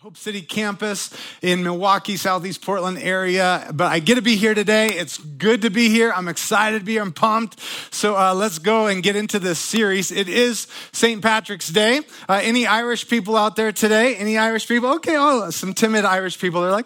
Hope City campus in Milwaukee, Southeast Portland area. But I get to be here today. It's good to be here. I'm excited to be here. I'm pumped. So let's go and get into this series. It is St. Patrick's Day. Any Irish people out there today? Any Irish people? Okay, some timid Irish people. They're like,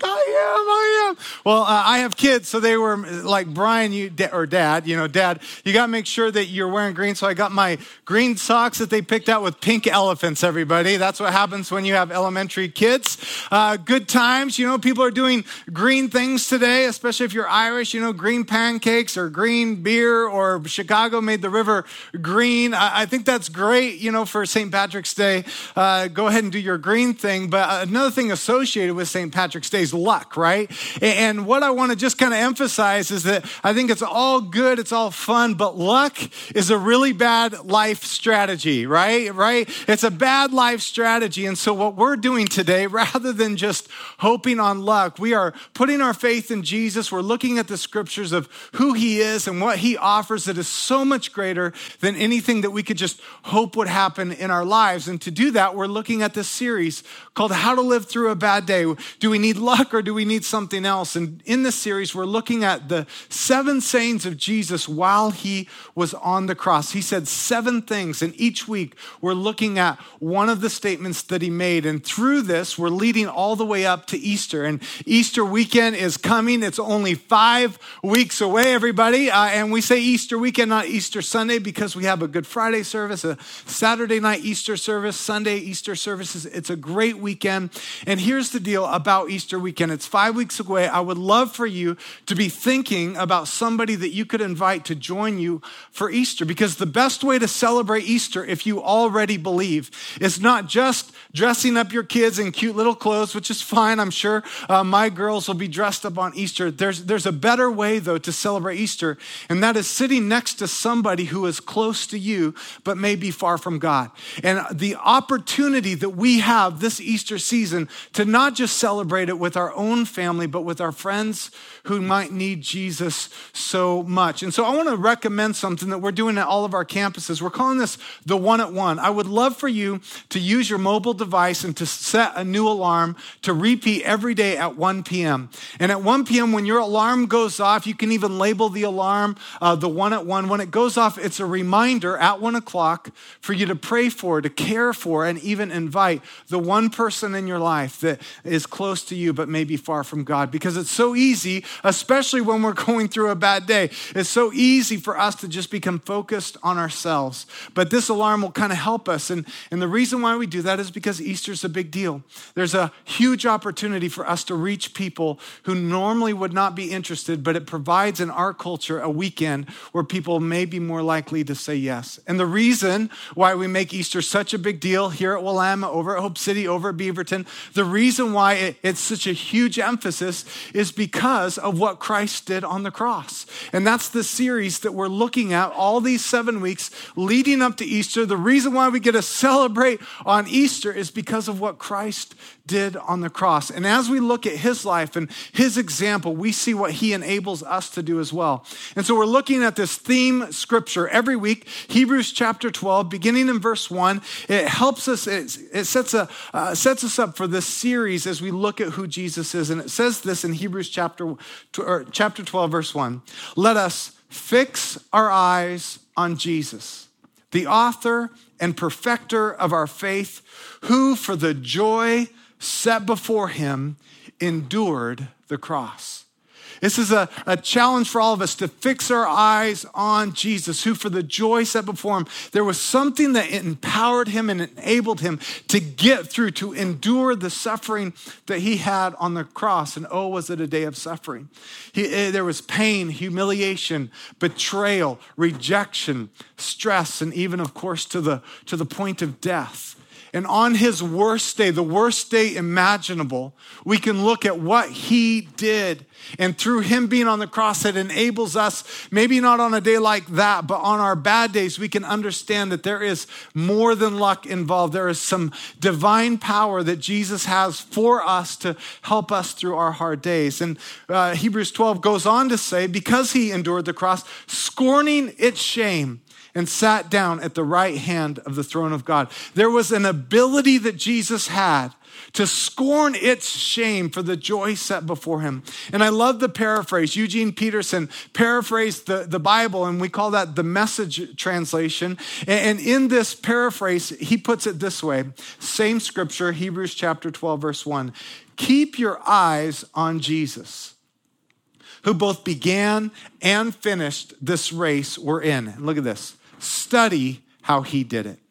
I am. Well, I have kids, so they were like, Brian, Dad, you got to make sure that you're wearing green. So I got my green socks that they picked out with pink elephants, everybody. That's what happens when you have elementary kids. Good times. People are doing green things today, especially if you're Irish, green pancakes or green beer, or Chicago made the river green. I think that's great, for St. Patrick's Day. Go ahead and do your green thing. But another thing associated with St. Patrick's Day is luck, right? And what I want to just kind of emphasize is that I think it's all good, it's all fun, but luck is a really bad life strategy, right? It's a bad life strategy. And so what we're doing today, rather than just hoping on luck, we are putting our faith in Jesus. We're looking at the scriptures of who he is and what he offers that is so much greater than anything that we could just hope would happen in our lives. And to do that, we're looking at this series called How to Live Through a Bad Day. Do we need luck or do we need something else? And in this series, we're looking at the 7 sayings of Jesus while he was on the cross. He said 7 things, and each week we're looking at one of the statements that he made. And through this, we're leading all the way up to Easter. And Easter weekend is coming. It's only 5 weeks away, everybody. And we say Easter weekend, not Easter Sunday, because we have a Good Friday service, a Saturday night Easter service, Sunday Easter services. It's a great weekend. And here's the deal about Easter weekend. It's 5 weeks away. I would love for you to be thinking about somebody that you could invite to join you for Easter, because the best way to celebrate Easter, if you already believe, is not just dressing up your kids in cute little clothes, which is fine. I'm sure my girls will be dressed up on Easter. There's a better way, though, to celebrate Easter, and that is sitting next to somebody who is close to you, but may be far from God. And the opportunity that we have this Easter season to not just celebrate it with our own family, but with our friends who might need Jesus so much. And so I want to recommend something that we're doing at all of our campuses. We're calling this the 1 at 1. I would love for you to use your mobile device and to set a new alarm to repeat every day at 1 p.m. And at 1 p.m., when your alarm goes off, you can even label the alarm the 1 at 1. When it goes off, it's a reminder at 1 o'clock for you to pray for, to care for, and even invite the one person in your life that is close to you but may be far from God. Because it's so easy, especially when we're going through a bad day, it's so easy for us to just become focused on ourselves. But this alarm will kind of help us. And the reason why we do that is because Easter's a big deal. There's a huge opportunity for us to reach people who normally would not be interested, but it provides in our culture a weekend where people may be more likely to say yes. And the reason why we make Easter such a big deal here at Willamette, over at Hope City, over at Beaverton, the reason why it's such a huge emphasis is because of what Christ did on the cross. And that's the series that we're looking at all these 7 weeks leading up to Easter. The reason why we get to celebrate on Easter is because of what Christ did on the cross. And as we look at his life and his example, we see what he enables us to do as well. And so we're looking at this theme scripture every week, Hebrews chapter 12, beginning in verse 1. It helps us, it sets us up for this series as we look at who Jesus is. And it says this in Hebrews chapter 12, verse 1. Let us fix our eyes on Jesus, the author and perfecter of our faith, who for the joy set before him endured the cross. This is a challenge for all of us to fix our eyes on Jesus, who for the joy set before him, there was something that empowered him and enabled him to get through, to endure the suffering that he had on the cross. And oh, was it a day of suffering. There was pain, humiliation, betrayal, rejection, stress, and even, of course, to the point of death. And on his worst day, the worst day imaginable, we can look at what he did. And through him being on the cross, it enables us, maybe not on a day like that, but on our bad days, we can understand that there is more than luck involved. There is some divine power that Jesus has for us to help us through our hard days. And Hebrews 12 goes on to say, because he endured the cross, scorning its shame, and sat down at the right hand of the throne of God. There was an ability that Jesus had to scorn its shame for the joy set before him. And I love the paraphrase. Eugene Peterson paraphrased the Bible, and we call that the Message translation. And in this paraphrase, he puts it this way. Same scripture, Hebrews chapter 12, verse 1. Keep your eyes on Jesus, who both began and finished this race we're in. And look at this. Study how he did it.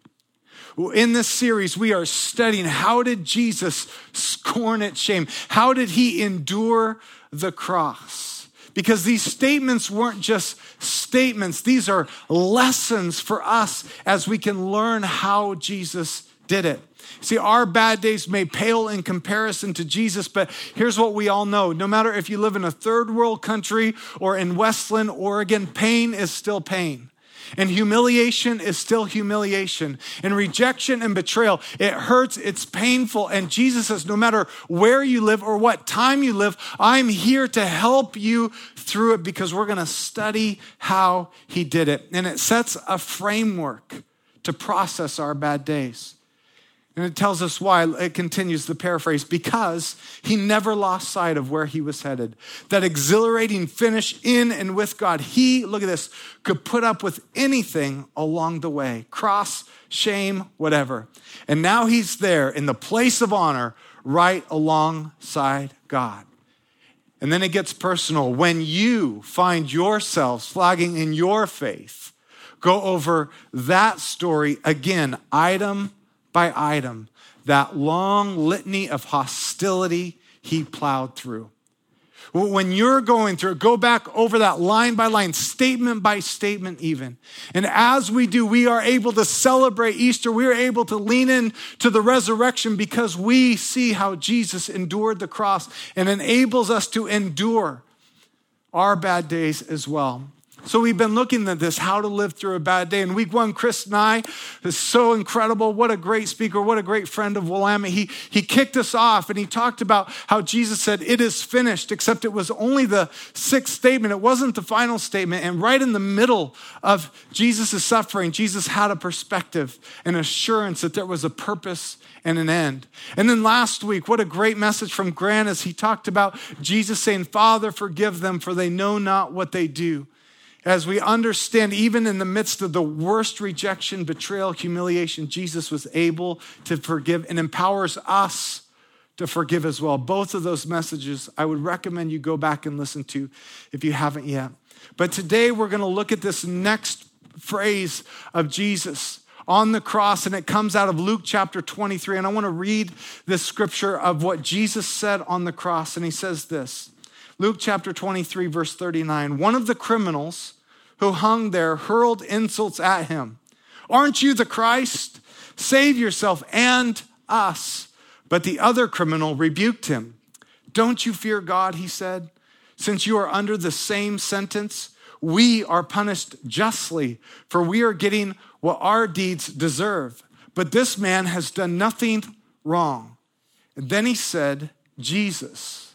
In this series, we are studying how did Jesus scorn its shame? How did he endure the cross? Because these statements weren't just statements. These are lessons for us as we can learn how Jesus did it. See, our bad days may pale in comparison to Jesus, but here's what we all know. No matter if you live in a third world country or in Westland, Oregon, pain is still pain. And humiliation is still humiliation. And rejection and betrayal, it hurts, it's painful. And Jesus says, no matter where you live or what time you live, I'm here to help you through it because we're going to study how he did it. And it sets a framework to process our bad days. And it tells us why. It continues the paraphrase, because he never lost sight of where he was headed. That exhilarating finish in and with God. He, look at this, could put up with anything along the way. Cross, shame, whatever. And now he's there in the place of honor right alongside God. And then it gets personal. When you find yourselves flagging in your faith, go over that story again, item by item, that long litany of hostility he plowed through. When you're going through it, go back over that line by line, statement by statement even. And as we do, we are able to celebrate Easter. We are able to lean in to the resurrection because we see how Jesus endured the cross and enables us to endure our bad days as well. So we've been looking at this, how to live through a bad day. In week 1, Chris Nye is so incredible. What a great speaker. What a great friend of Willamette. He kicked us off and he talked about how Jesus said, it is finished, except it was only the 6th statement. It wasn't the final statement. And right in the middle of Jesus' suffering, Jesus had a perspective, an assurance that there was a purpose and an end. And then last week, what a great message from Grant as he talked about Jesus saying, Father, forgive them, for they know not what they do. As we understand, even in the midst of the worst rejection, betrayal, humiliation, Jesus was able to forgive and empowers us to forgive as well. Both of those messages, I would recommend you go back and listen to if you haven't yet. But today we're going to look at this next phrase of Jesus on the cross, and it comes out of Luke chapter 23. And I want to read this scripture of what Jesus said on the cross. And he says this, Luke chapter 23, verse 39. One of the criminals who hung there hurled insults at him. Aren't you the Christ? Save yourself and us. But the other criminal rebuked him. Don't you fear God, he said, since you are under the same sentence? We are punished justly, for we are getting what our deeds deserve. But this man has done nothing wrong. And then he said, Jesus,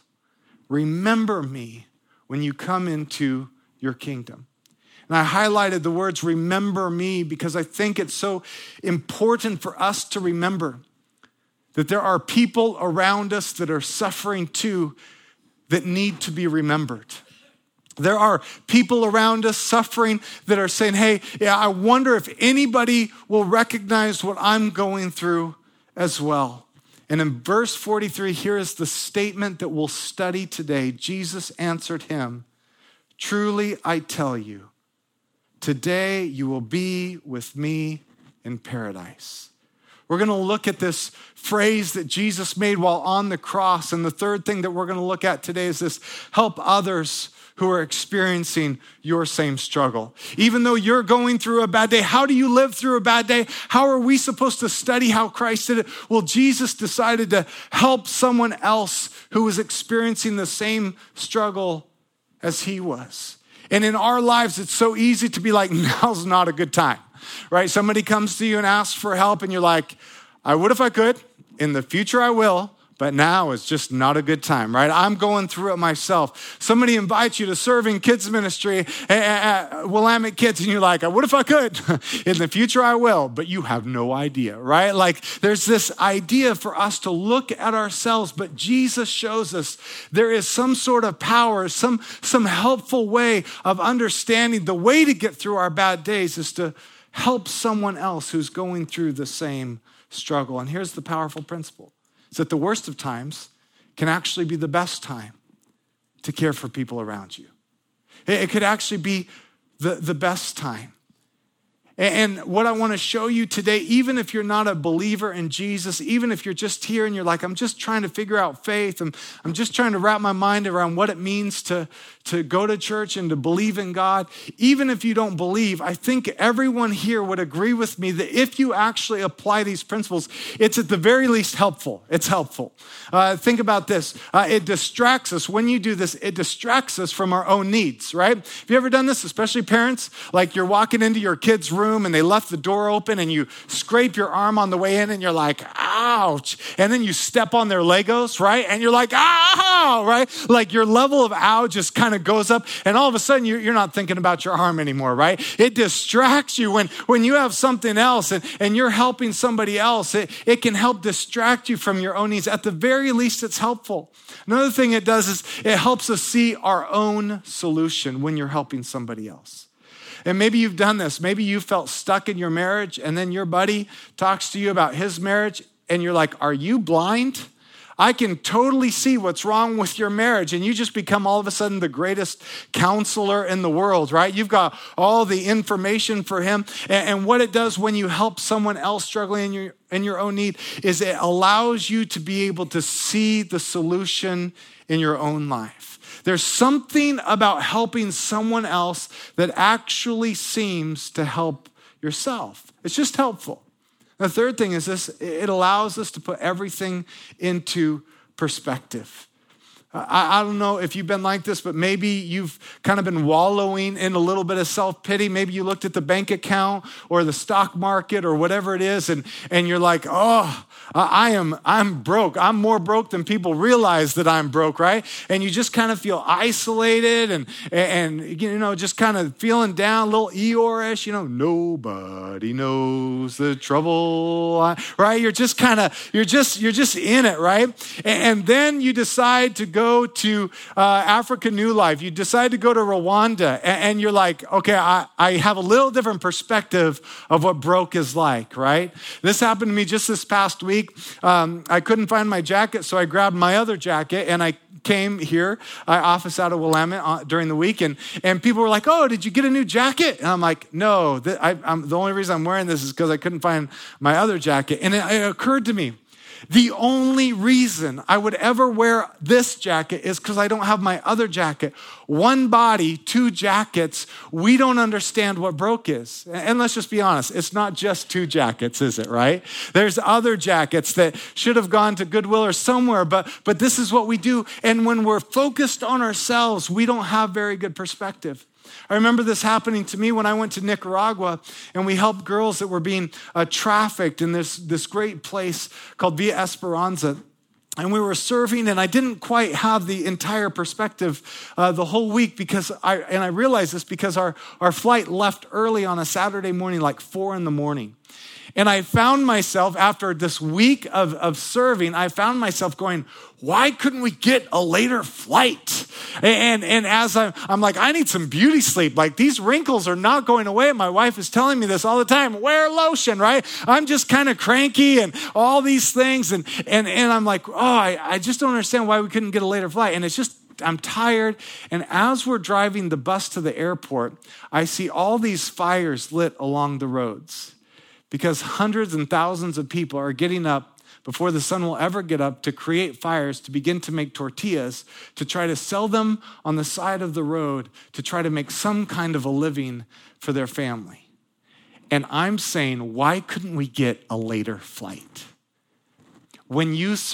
remember me when you come into your kingdom. And I highlighted the words, remember me, because I think it's so important for us to remember that there are people around us that are suffering too that need to be remembered. There are people around us suffering that are saying, hey, yeah, I wonder if anybody will recognize what I'm going through as well. And in verse 43, here is the statement that we'll study today. Jesus answered him, truly I tell you, today you will be with me in paradise. We're going to look at this phrase that Jesus made while on the cross. And the third thing that we're going to look at today is this: help others who are experiencing your same struggle. Even though you're going through a bad day, how do you live through a bad day? How are we supposed to study how Christ did it? Well, Jesus decided to help someone else who was experiencing the same struggle as he was. And in our lives, it's so easy to be like, now's not a good time, right? Somebody comes to you and asks for help and you're like, I would if I could. In the future, I will. but now is just not a good time, right? I'm going through it myself. Somebody invites you to serve in kids ministry at Willamette Kids, and you're like, what if I could? In the future, I will, but you have no idea, right? Like there's this idea for us to look at ourselves, but Jesus shows us there is some sort of power, some helpful way of understanding the way to get through our bad days is to help someone else who's going through the same struggle. And here's the powerful principle. It's that the worst of times can actually be the best time to care for people around you. It could actually be the best time. And what I want to show you today, even if you're not a believer in Jesus, even if you're just here and you're like, I'm just trying to figure out faith, I'm just trying to wrap my mind around what it means to go to church and to believe in God. Even if you don't believe, I think everyone here would agree with me that if you actually apply these principles, it's at the very least helpful. It's helpful. Think about this. It distracts us. When you do this, it distracts us from our own needs, right? Have you ever done this, especially parents? Like you're walking into your kid's room and they left the door open and you scrape your arm on the way in and you're like, ouch. And then you step on their Legos, right? And you're like, ow, right? Like your level of ow just kind of goes up and all of a sudden you're not thinking about your arm anymore, right? It distracts you when you have something else and you're helping somebody else. It can help distract you from your own needs. At the very least, it's helpful. Another thing it does is it helps us see our own solution when you're helping somebody else. And maybe you've done this. Maybe you felt stuck in your marriage and then your buddy talks to you about his marriage and you're like, are you blind? I can totally see what's wrong with your marriage. And you just become all of a sudden the greatest counselor in the world, right? You've got all the information for him. And what it does when you help someone else struggling in your own need is it allows you to be able to see the solution in your own life. There's something about helping someone else that actually seems to help yourself. It's just helpful. The third thing is this, it allows us to put everything into perspective. I don't know if you've been like this, but maybe you've kind of been wallowing in a little bit of self-pity. Maybe you looked at the bank account or the stock market or whatever it is, and you're like, oh, I'm broke. I'm more broke than people realize that I'm broke, right? And you just kind of feel isolated and you know, just kind of feeling down, a little Eeyore-ish, you know, nobody knows the trouble, right? You're just in it, right? And then you decide to go to Africa New Life. You decide to go to Rwanda and you're like, okay, I have a little different perspective of what broke is like, right? This happened to me just this past week. I couldn't find my jacket, so I grabbed my other jacket and I came here. I office out of Willamette during the week, and people were like, oh, did you get a new jacket? And I'm like, no, the only reason I'm wearing this is because I couldn't find my other jacket. And it occurred to me, the only reason I would ever wear this jacket is because I don't have my other jacket. One body, two jackets. We don't understand what broke is. And let's just be honest, it's not just two jackets, is it, right? There's other jackets that should have gone to Goodwill or somewhere, but this is what we do. And when we're focused on ourselves, we don't have very good perspective. I remember this happening to me when I went to Nicaragua and we helped girls that were being trafficked in this great place called Villa Esperanza. And we were serving, and I didn't quite have the entire perspective the whole week because I realized this because our flight left early on a Saturday morning, like 4 a.m. And I found myself, after this week of serving, I found myself going, why couldn't we get a later flight? And as I'm like, I need some beauty sleep. Like, these wrinkles are not going away. My wife is telling me this all the time. Wear lotion, right? I'm just kind of cranky and all these things. And I'm like, oh, I just don't understand why we couldn't get a later flight. And it's just, I'm tired. And as we're driving the bus to the airport, I see all these fires lit along the roads because hundreds and thousands of people are getting up before the sun will ever get up to create fires, to begin to make tortillas, to try to sell them on the side of the road, to try to make some kind of a living for their family. And I'm saying, why couldn't we get a later flight? When you serve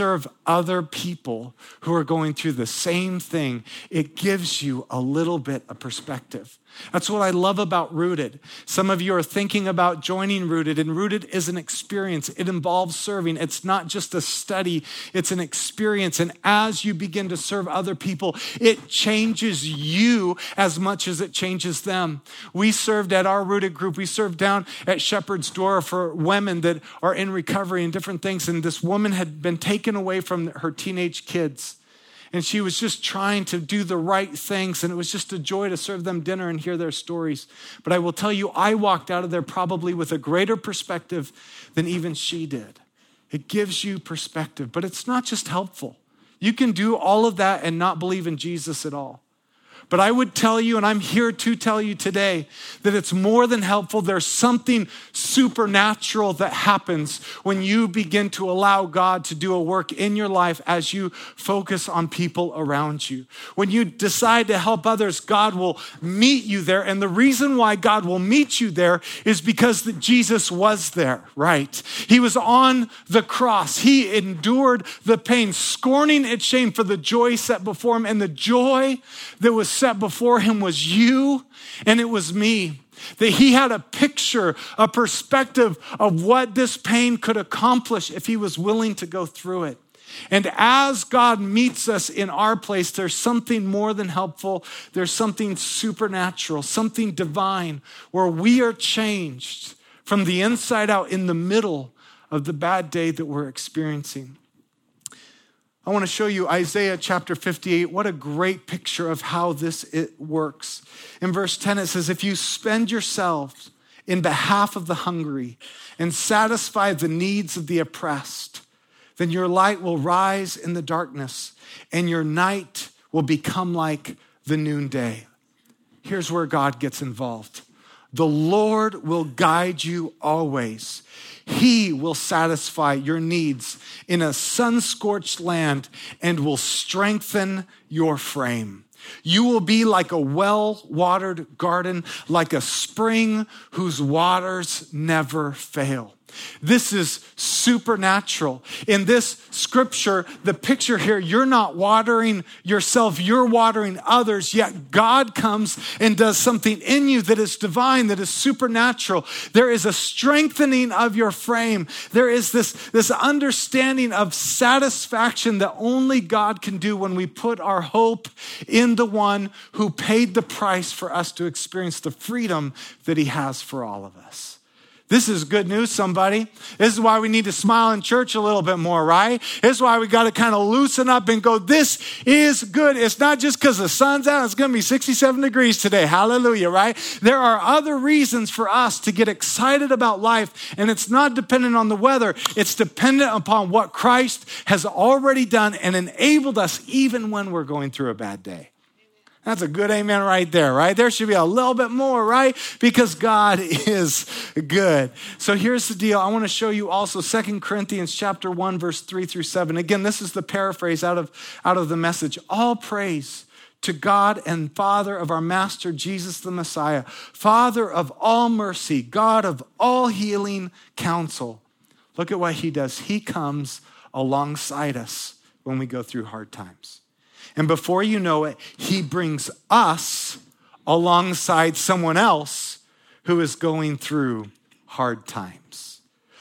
other people who are going through the same thing, it gives you a little bit of perspective. That's what I love about Rooted. Some of you are thinking about joining Rooted, and Rooted is an experience. It involves serving. It's not just a study, it's an experience. And as you begin to serve other people, it changes you as much as it changes them. We served at our Rooted group. We served down at Shepherd's Door for women that are in recovery and different things. And this woman had been taken away from her teenage kids. And she was just trying to do the right things. And it was just a joy to serve them dinner and hear their stories. But I will tell you, I walked out of there probably with a greater perspective than even she did. It gives you perspective, but it's not just helpful. You can do all of that and not believe in Jesus at all. But I would tell you, and I'm here to tell you today, that it's more than helpful. There's something supernatural that happens when you begin to allow God to do a work in your life as you focus on people around you. When you decide to help others, God will meet you there. And the reason why God will meet you there is because Jesus was there, right? He was on the cross. He endured the pain, scorning its shame for the joy set before him. And the joy that was set before him was you and it was me. That he had a picture, a perspective of what this pain could accomplish if he was willing to go through it. And as God meets us in our place, there's something more than helpful. There's something supernatural, something divine, where we are changed from the inside out in the middle of the bad day that we're experiencing. I want to show you Isaiah chapter 58. What a great picture of how it works. In verse 10, it says, if you spend yourselves in behalf of the hungry and satisfy the needs of the oppressed, then your light will rise in the darkness and your night will become like the noonday. Here's where God gets involved. The Lord will guide you always. He will satisfy your needs in a sun-scorched land and will strengthen your frame. You will be like a well-watered garden, like a spring whose waters never fail. This is supernatural. In this scripture, the picture here, you're not watering yourself, you're watering others, yet God comes and does something in you that is divine, that is supernatural. There is a strengthening of your frame. There is this understanding of satisfaction that only God can do when we put our hope in the one who paid the price for us to experience the freedom that he has for all of us. This is good news, somebody. This is why we need to smile in church a little bit more, right? This is why we got to kind of loosen up and go, this is good. It's not just because the sun's out. It's going to be 67 degrees today. Hallelujah, right? There are other reasons for us to get excited about life, and it's not dependent on the weather. It's dependent upon what Christ has already done and enabled us even when we're going through a bad day. That's a good amen right there, right? There should be a little bit more, right? Because God is good. So here's the deal. I want to show you also 2 Corinthians chapter 1, verse 3 through 7. Again, this is the paraphrase out of the Message. All praise to God and Father of our Master Jesus the Messiah, Father of all mercy, God of all healing counsel. Look at what he does. He comes alongside us when we go through hard times. And before you know it, he brings us alongside someone else who is going through hard times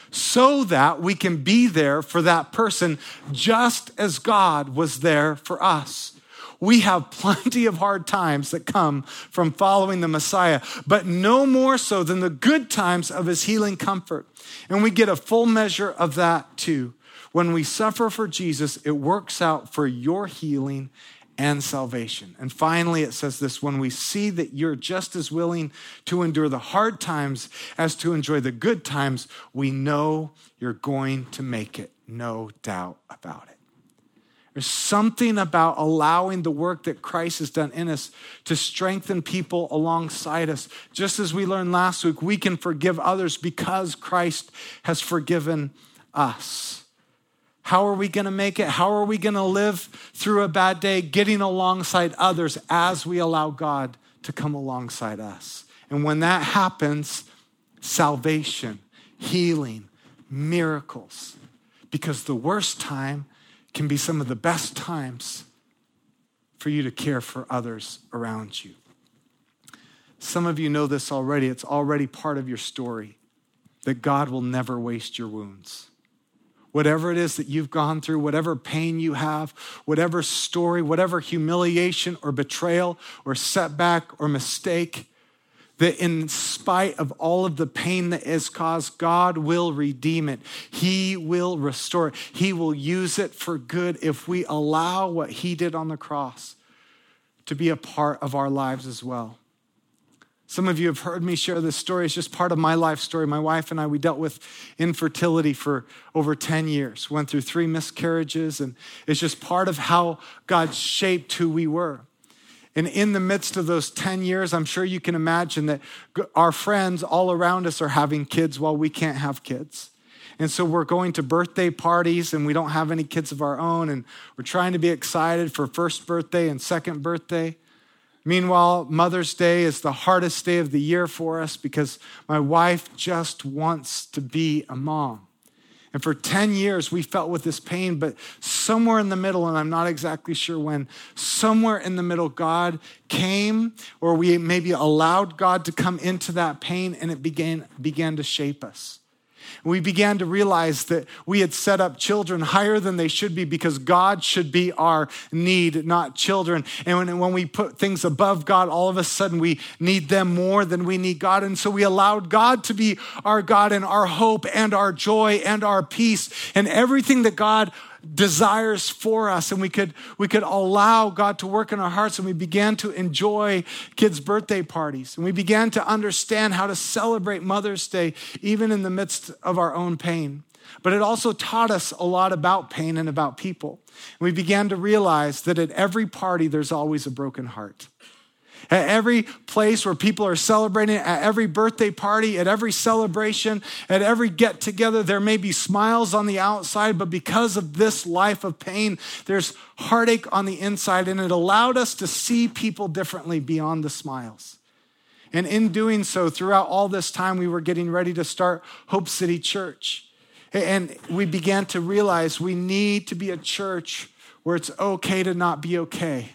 so that we can be there for that person just as God was there for us. We have plenty of hard times that come from following the Messiah, but no more so than the good times of his healing comfort. And we get a full measure of that too. When we suffer for Jesus, it works out for your healing and salvation. And finally, it says this, when we see that you're just as willing to endure the hard times as to enjoy the good times, we know you're going to make it. No doubt about it. There's something about allowing the work that Christ has done in us to strengthen people alongside us. Just as we learned last week, we can forgive others because Christ has forgiven us. How are we going to make it? How are we going to live through a bad day? Getting alongside others as we allow God to come alongside us. And when that happens, salvation, healing, miracles. Because the worst time can be some of the best times for you to care for others around you. Some of you know this already. It's already part of your story that God will never waste your wounds. Whatever it is that you've gone through, whatever pain you have, whatever story, whatever humiliation or betrayal or setback or mistake, that in spite of all of the pain that is caused, God will redeem it. He will restore it. He will use it for good if we allow what he did on the cross to be a part of our lives as well. Some of you have heard me share this story. It's just part of my life story. My wife and I, we dealt with infertility for over 10 years, went through 3 miscarriages, and it's just part of how God shaped who we were. And in the midst of those 10 years, I'm sure you can imagine that our friends all around us are having kids while we can't have kids. And so we're going to birthday parties and we don't have any kids of our own, and we're trying to be excited for first birthday and second birthday. Meanwhile, Mother's Day is the hardest day of the year for us because my wife just wants to be a mom. And for 10 years, we felt with this pain, but somewhere in the middle, and I'm not exactly sure when, somewhere in the middle, God came, or we maybe allowed God to come into that pain, and it began to shape us. We began to realize that we had set up children higher than they should be because God should be our need, not children. And when we put things above God, all of a sudden we need them more than we need God. And so we allowed God to be our God and our hope and our joy and our peace and everything that God desires for us. And we could allow God to work in our hearts, and we began to enjoy kids' birthday parties. And we began to understand how to celebrate Mother's Day, even in the midst of our own pain. But it also taught us a lot about pain and about people. And we began to realize that at every party, there's always a broken heart. At every place where people are celebrating, at every birthday party, at every celebration, at every get together, there may be smiles on the outside, but because of this life of pain, there's heartache on the inside, and it allowed us to see people differently beyond the smiles. And in doing so, throughout all this time, we were getting ready to start Hope City Church. And we began to realize we need to be a church where it's okay to not be okay.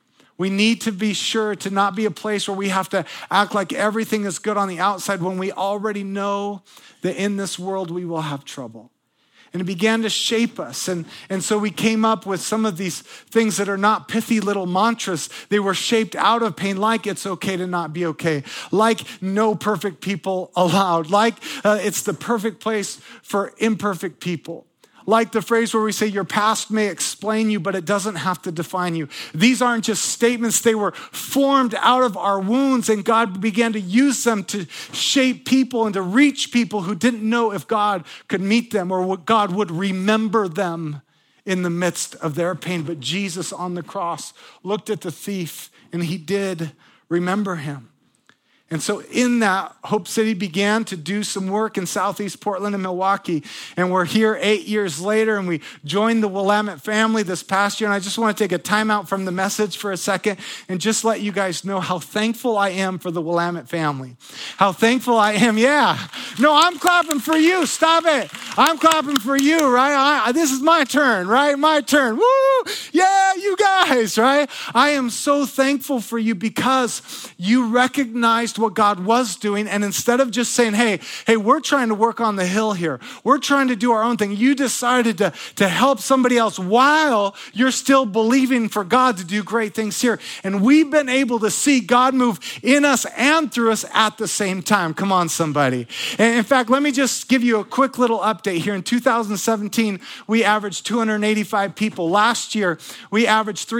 We need to be sure to not be a place where we have to act like everything is good on the outside when we already know that in this world we will have trouble. And it began to shape us. And so we came up with some of these things that are not pithy little mantras. They were shaped out of pain, like it's okay to not be okay, like no perfect people allowed, like it's the perfect place for imperfect people. Like the phrase where we say your past may explain you, but it doesn't have to define you. These aren't just statements. They were formed out of our wounds, and God began to use them to shape people and to reach people who didn't know if God could meet them or what God would remember them in the midst of their pain. But Jesus on the cross looked at the thief, and he did remember him. And so in that, Hope City began to do some work in Southeast Portland and Milwaukee. And we're here 8 years later, and we joined the Willamette family this past year. And I just want to take a time out from the message for a second and just let you guys know how thankful I am for the Willamette family. How thankful I am. Yeah. No, I'm clapping for you. Stop it. I'm clapping for you, right? This is my turn, right? My turn. Woo! Yeah, you guys, right? I am so thankful for you because you recognized what God was doing, and instead of just saying, hey, we're trying to work on the hill here, we're trying to do our own thing, you decided to help somebody else while you're still believing for God to do great things here. And we've been able to see God move in us and through us at the same time. Come on, somebody. And in fact, let me just give you a quick little update here. In 2017, we averaged 285 people. Last year, we averaged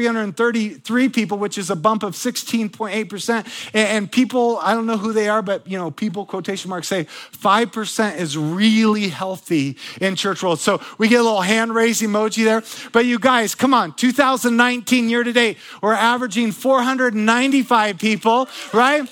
333 people, which is a bump of 16.8%. And people, I don't know who they are, but people, quotation marks, say 5% is really healthy in church world. So we get a little hand raise emoji there. But you guys, come on, 2019 year to date, we're averaging 495 people, right?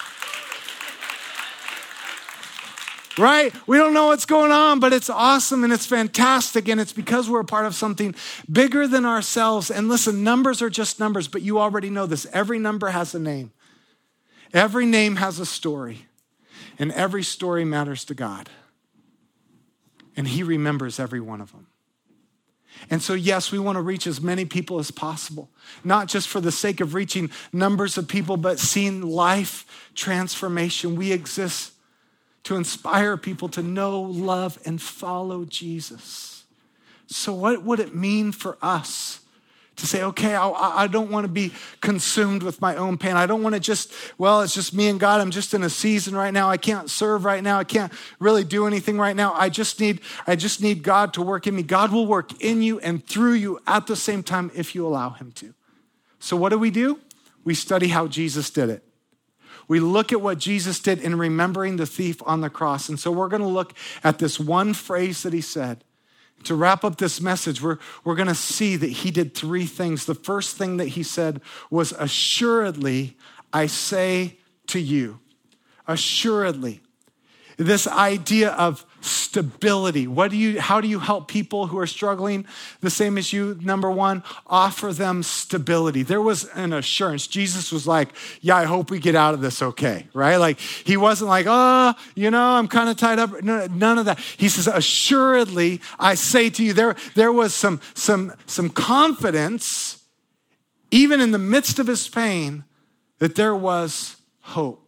Right? We don't know what's going on, but it's awesome and it's fantastic. And it's because we're a part of something bigger than ourselves. And listen, numbers are just numbers, but you already know this. Every number has a name. Every name has a story, and every story matters to God. And he remembers every one of them. And so, yes, we want to reach as many people as possible, not just for the sake of reaching numbers of people, but seeing life transformation. We exist to inspire people to know, love, and follow Jesus. So what would it mean for us to say, okay, I don't want to be consumed with my own pain. I don't want to just, it's just me and God. I'm just in a season right now. I can't serve right now. I can't really do anything right now. I just need God to work in me. God will work in you and through you at the same time if you allow him to. So what do? We study how Jesus did it. We look at what Jesus did in remembering the thief on the cross. And so we're going to look at this one phrase that he said. To wrap up this message, we're going to see that he did three things. The first thing that he said was, assuredly, I say to you. Assuredly. This idea of stability. How do you help people who are struggling the same as you? Number one, offer them stability. There was an assurance. Jesus was like, yeah, I hope we get out of this okay, right? Like he wasn't like, I'm kind of tied up. No, none of that. He says, assuredly, I say to you, there was some confidence, even in the midst of his pain, that there was hope.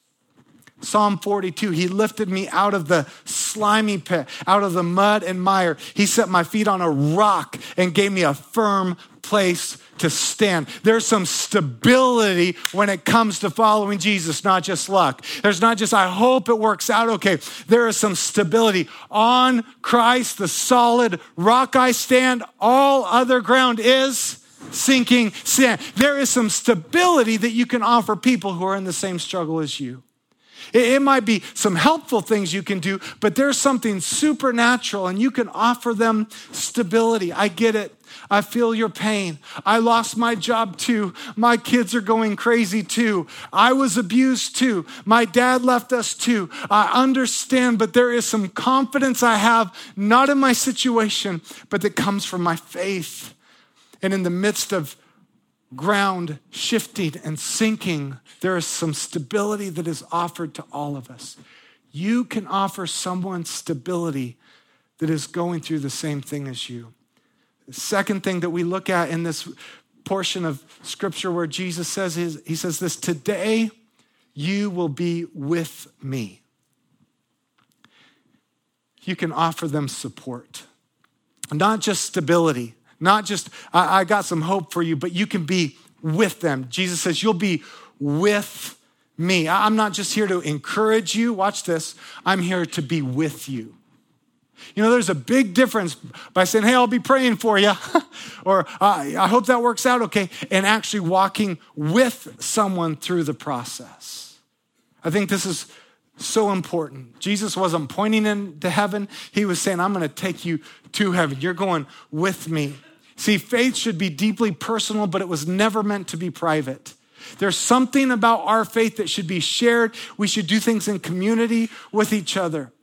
Psalm 42, he lifted me out of the slimy pit, out of the mud and mire. He set my feet on a rock and gave me a firm place to stand. There's some stability when it comes to following Jesus, not just luck. There's not just, I hope it works out okay. There is some stability. On Christ, the solid rock I stand, all other ground is sinking sand. There is some stability that you can offer people who are in the same struggle as you. It might be some helpful things you can do, but there's something supernatural and you can offer them stability. I get it. I feel your pain. I lost my job too. My kids are going crazy too. I was abused too. My dad left us too. I understand, but there is some confidence I have, not in my situation, but that comes from my faith. And in the midst of ground shifting and sinking, there is some stability that is offered to all of us. You can offer someone stability that is going through the same thing as you. The second thing that we look at in this portion of scripture where Jesus says, he says this, today you will be with me. You can offer them support, not just stability. Not just, I got some hope for you, but you can be with them. Jesus says, you'll be with me. I'm not just here to encourage you. Watch this. I'm here to be with you. You know, there's a big difference by saying, hey, I'll be praying for you, or I hope that works out okay, and actually walking with someone through the process. I think this is so important. Jesus wasn't pointing into heaven. He was saying, I'm going to take you to heaven. You're going with me. See, faith should be deeply personal, but it was never meant to be private. There's something about our faith that should be shared. We should do things in community with each other.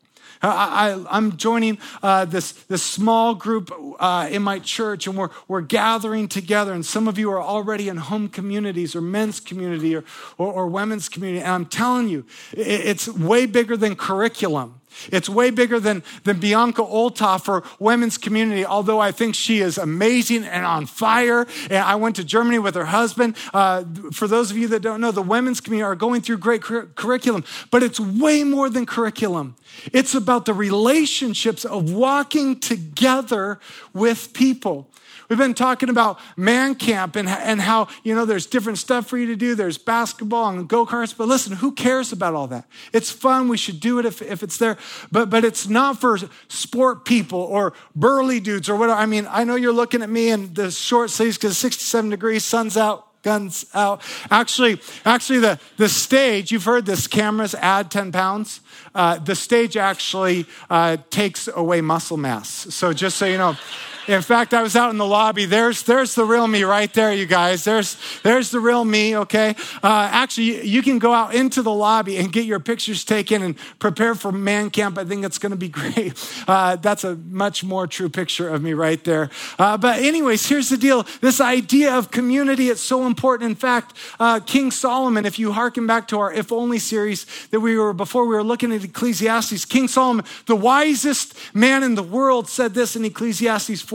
I'm joining this small group in my church, and we're gathering together. And some of you are already in home communities or men's community or women's community. And I'm telling you, it's way bigger than curriculum. It's way bigger than Bianca Olthoff for women's community, although I think she is amazing and on fire. And I went to Germany with her husband. For those of you that don't know, the women's community are going through great curriculum, but it's way more than curriculum. It's about the relationships of walking together with people. We've been talking about Man Camp and how, there's different stuff for you to do. There's basketball and go-karts. But listen, who cares about all that? It's fun. We should do it if it's there. But it's not for sport people or burly dudes or whatever. I mean, I know you're looking at me in the short sleeves because it's 67 degrees, sun's out, guns out. Actually, the stage, you've heard this, cameras add 10 pounds. The stage actually takes away muscle mass. So just so you know. In fact, I was out in the lobby. There's the real me right there, you guys. There's the real me, okay? Actually, you can go out into the lobby and get your pictures taken and prepare for Man Camp. I think it's going to be great. That's a much more true picture of me right there. But anyways, here's the deal. This idea of community, it's so important. In fact, King Solomon, if you hearken back to our If Only series that before we were looking at Ecclesiastes, King Solomon, the wisest man in the world, said this in Ecclesiastes 4:4.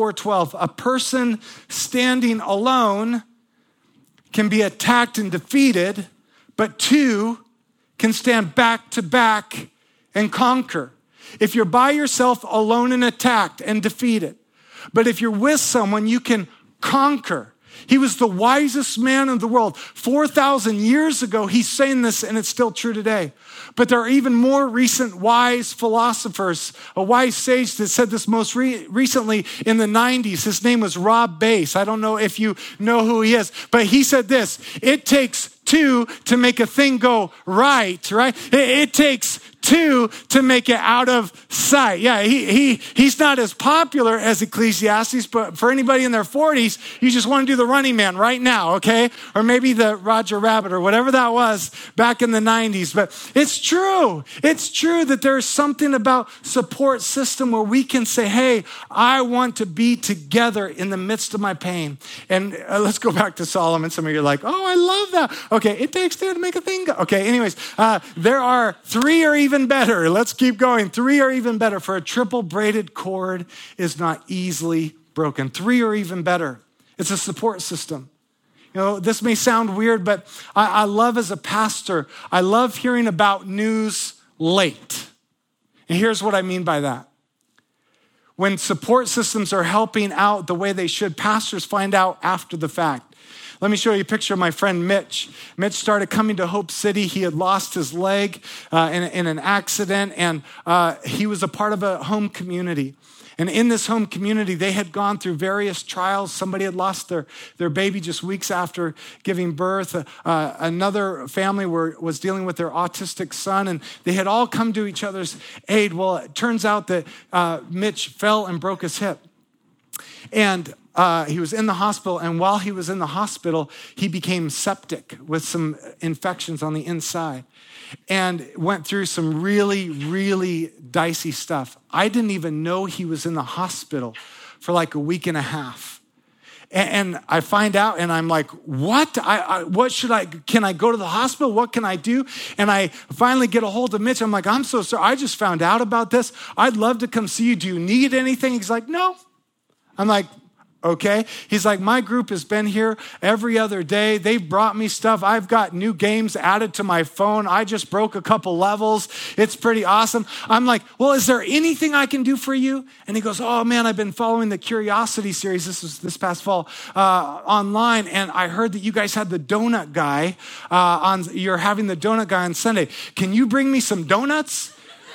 4:12, a person standing alone can be attacked and defeated, but two can stand back to back and conquer. If you're by yourself, alone and attacked and defeated. But if you're with someone, you can conquer. He was the wisest man in the world. 4,000 years ago, he's saying this, and it's still true today. But there are even more recent wise philosophers, a wise sage that said this most recently in the 90s. His name was Rob Bass. I don't know if you know who he is, but he said this: it takes two to make a thing go right? It takes two to make it out of sight. Yeah, he's not as popular as Ecclesiastes, but for anybody in their 40s, you just want to do the Running Man right now, okay? Or maybe the Roger Rabbit or whatever that was back in the 90s. But it's true. It's true that there's something about support system where we can say, hey, I want to be together in the midst of my pain. And let's go back to Solomon. Some of you are like, oh, I love that. Okay, it takes two to make a thing go. Okay, anyways, there are three or even better. Let's keep going. Three or even better. For a triple braided cord is not easily broken. Three or even better. It's a support system. You know, this may sound weird, but I love as a pastor, I love hearing about news late. And here's what I mean by that. When support systems are helping out the way they should, pastors find out after the fact. Let me show you a picture of my friend Mitch. Mitch started coming to Hope City. He had lost his leg in an accident, and he was a part of a home community. And in this home community, they had gone through various trials. Somebody had lost their baby just weeks after giving birth. Another family was dealing with their autistic son, and they had all come to each other's aid. Well, it turns out that Mitch fell and broke his hip. And he was in the hospital, and while he was in the hospital, he became septic with some infections on the inside and went through some really, really dicey stuff. I didn't even know he was in the hospital for like a week and a half. And I find out, and I'm like, what? Can I go to the hospital? What can I do? And I finally get a hold of Mitch. I'm like, I'm so sorry. I just found out about this. I'd love to come see you. Do you need anything? He's like, no. I'm like, okay. He's like, my group has been here every other day. They've brought me stuff. I've got new games added to my phone. I just broke a couple levels. It's pretty awesome. I'm like, well, is there anything I can do for you? And he goes, oh man, I've been following the Curiosity series. This was this past fall online. And I heard that you guys had the donut guy you're having the donut guy on Sunday. Can you bring me some donuts?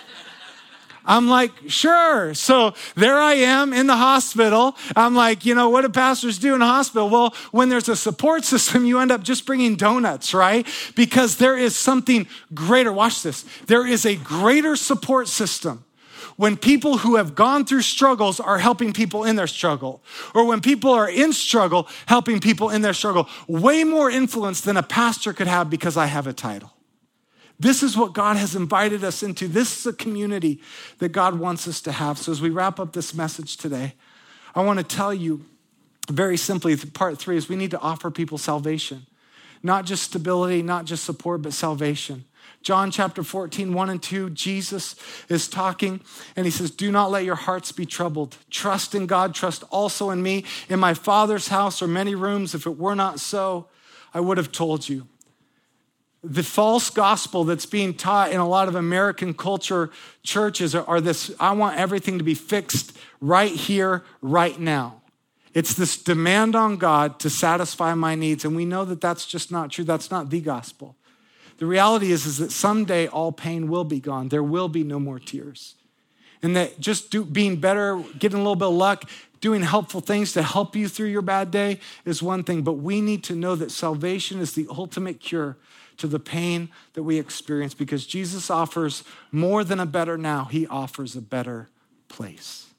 I'm like, sure. So there I am in the hospital. I'm like, you know, what do pastors do in a hospital? Well, when there's a support system, you end up just bringing donuts, right? Because there is something greater. Watch this. There is a greater support system when people who have gone through struggles are helping people in their struggle, or when people are in struggle, helping people in their struggle. Way more influence than a pastor could have because I have a title. This is what God has invited us into. This is a community that God wants us to have. So as we wrap up this message today, I want to tell you very simply, part 3 is we need to offer people salvation. Not just stability, not just support, but salvation. John chapter 14, 1 and 2, Jesus is talking and he says, do not let your hearts be troubled. Trust in God, trust also in me. In my Father's house are many rooms. If it were not so, I would have told you. The false gospel that's being taught in a lot of American culture churches are this, I want everything to be fixed right here, right now. It's this demand on God to satisfy my needs. And we know that that's just not true. That's not the gospel. The reality is that someday all pain will be gone. There will be no more tears. And that just being better, getting a little bit of luck, doing helpful things to help you through your bad day is one thing. But we need to know that salvation is the ultimate cure to the pain that we experience, because Jesus offers more than a better now. He offers a better place.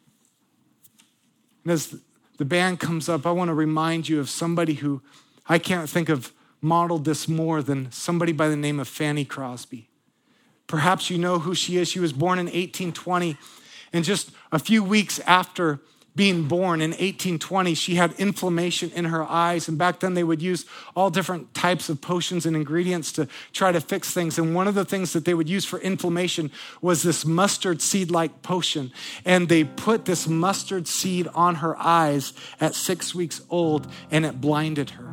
And as the band comes up, I want to remind you of somebody who I can't think of modeled this more than somebody by the name of Fanny Crosby. Perhaps you know who she is. She was born in 1820, and just a few weeks after being born in 1820, she had inflammation in her eyes. And back then they would use all different types of potions and ingredients to try to fix things. And one of the things that they would use for inflammation was this mustard seed-like potion. And they put this mustard seed on her eyes at 6 weeks old, and it blinded her.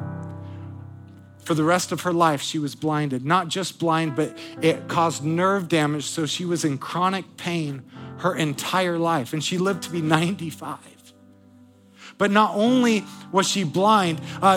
For the rest of her life, she was blinded. Not just blind, but it caused nerve damage, so she was in chronic pain her entire life, and she lived to be 95. But not only was she blind,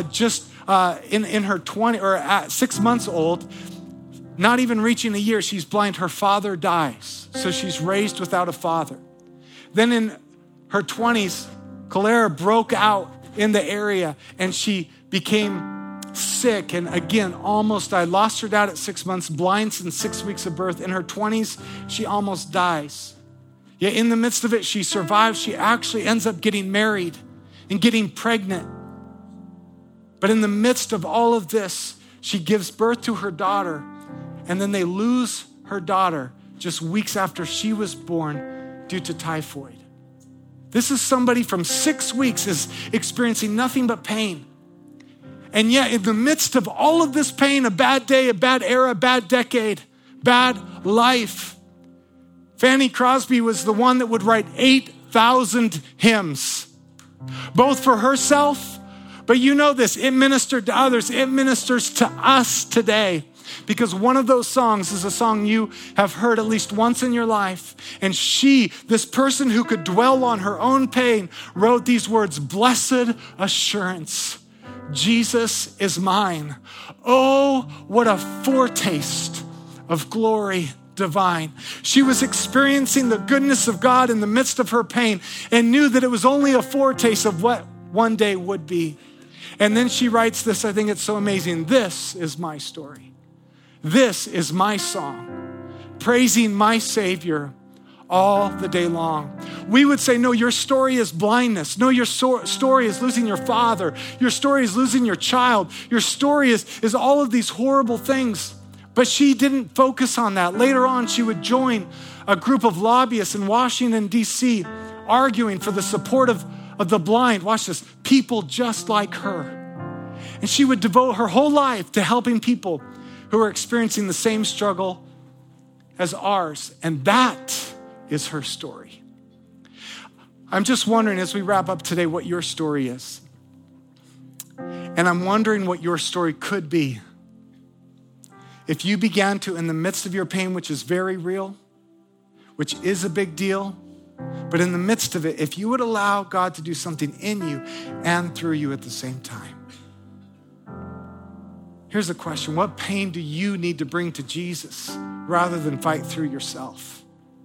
in her 20 or at 6 months old, not even reaching a year, she's blind. Her father dies, so she's raised without a father. Then in her 20s, cholera broke out in the area, and she became sick, and again, almost died. Lost her dad at 6 months, blind since 6 weeks of birth. In her 20s, she almost dies. Yet in the midst of it, she survives. She actually ends up getting married and getting pregnant. But in the midst of all of this, she gives birth to her daughter, and then they lose her daughter just weeks after she was born due to typhoid. This is somebody from 6 weeks is experiencing nothing but pain. And yet in the midst of all of this pain, a bad day, a bad era, a bad decade, bad life, Fanny Crosby was the one that would write 8,000 hymns, both for herself, but you know this, it ministered to others. It ministers to us today, because one of those songs is a song you have heard at least once in your life. And she, this person who could dwell on her own pain, wrote these words: "Blessed assurance, Jesus is mine. Oh, what a foretaste of glory divine." She was experiencing the goodness of God in the midst of her pain and knew that it was only a foretaste of what one day would be. And then she writes this, I think it's so amazing. "This is my story. This is my song, praising my Savior all the day long." We would say, no, your story is blindness. No, your story is losing your father. Your story is losing your child. Your story is all of these horrible things. But she didn't focus on that. Later on, she would join a group of lobbyists in Washington, D.C., arguing for the support of the blind. Watch this, people just like her. And she would devote her whole life to helping people who are experiencing the same struggle as ours. And that is her story. I'm just wondering, as we wrap up today, what your story is. And I'm wondering what your story could be if you began to, in the midst of your pain, which is very real, which is a big deal, but in the midst of it, if you would allow God to do something in you and through you at the same time. Here's the question: what pain do you need to bring to Jesus rather than fight through yourself?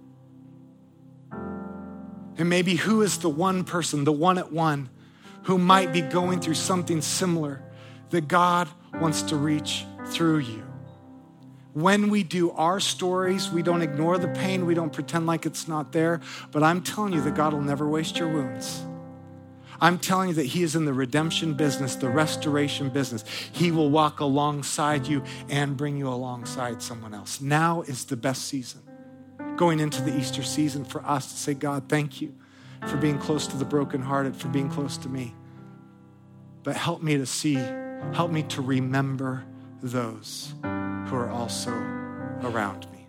And maybe who is the one person, the one at one, who might be going through something similar that God wants to reach through you? When we do our stories, we don't ignore the pain. We don't pretend like it's not there. But I'm telling you that God will never waste your wounds. I'm telling you that he is in the redemption business, the restoration business. He will walk alongside you and bring you alongside someone else. Now is the best season, going into the Easter season, for us to say, God, thank you for being close to the brokenhearted, for being close to me. But help me to see, help me to remember those who are also around me.